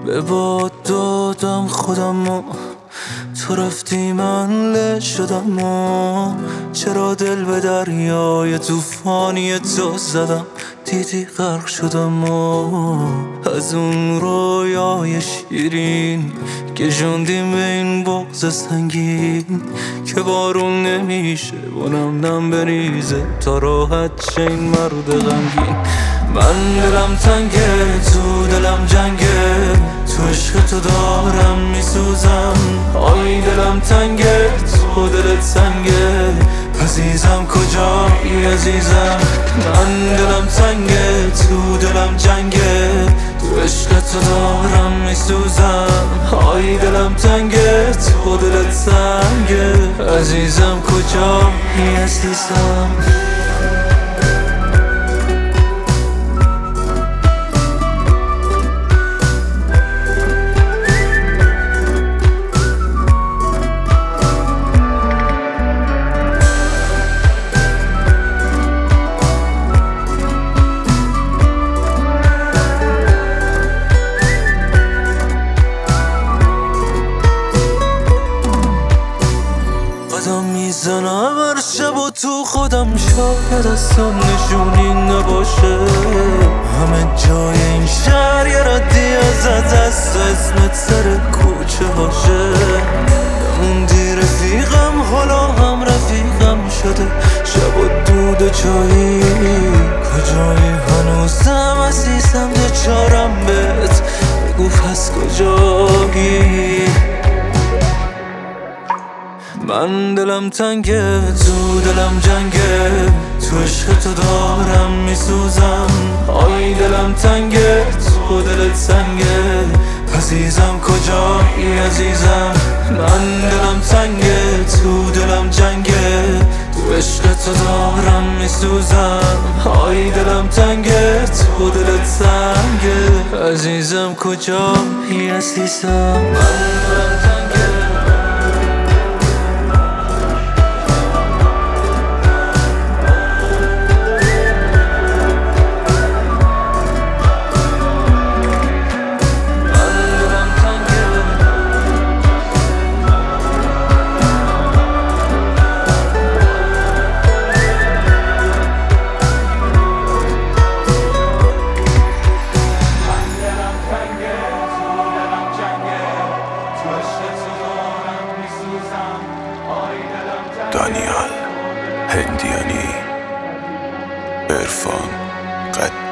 به باد دادم خودمو، تو رفتی من له شدم و چرا دل به دریای توفانی تو زدم، دیدی غرق شدم و از اون رویای شیرین که جوندیم به این بغض سنگین که بارون نمیشه و نم بریزه تا راحت شه این مرد غمگین. من دلم تنگه تو دلم جنگه، تو عشق تو دارم میسوزم. آی دلم تنگه تو دلت سنگه، عزیزم کجایی عزیزم. من دلم تنگه تو دلم جنگه، تو عشق تو دارم میسوزم. آی دلم تنگه تو دلت سنگه، عزیزم کجایی عزیزم. قدم میزنم هر شب و تو خودم، شاید اصلا نشونی نباشه. همه جای این شهر یه ردی ازت هست، اسمت سر کوچه هاشه. نموندی رفیقم حالا هم رفیقم شده، شب و دود و چایی کجایی هنوزم عزیزم دچارم بهت، بگو پس کجایی. من دلم تنگه تو دلم جنگه، تو عشق تو دارم میسوزم. آی دلم تنگه تو دلت سنگه، عزیزم کجایی عزیزم. من دلم تنگه تو دلم جنگه، تو عشق تو دارم میسوزم. آی دلم تنگه تو دلت سنگه، عزیزم کجایی عزیزم. من دلم تنگه دانیال هندیانی، عرفان قد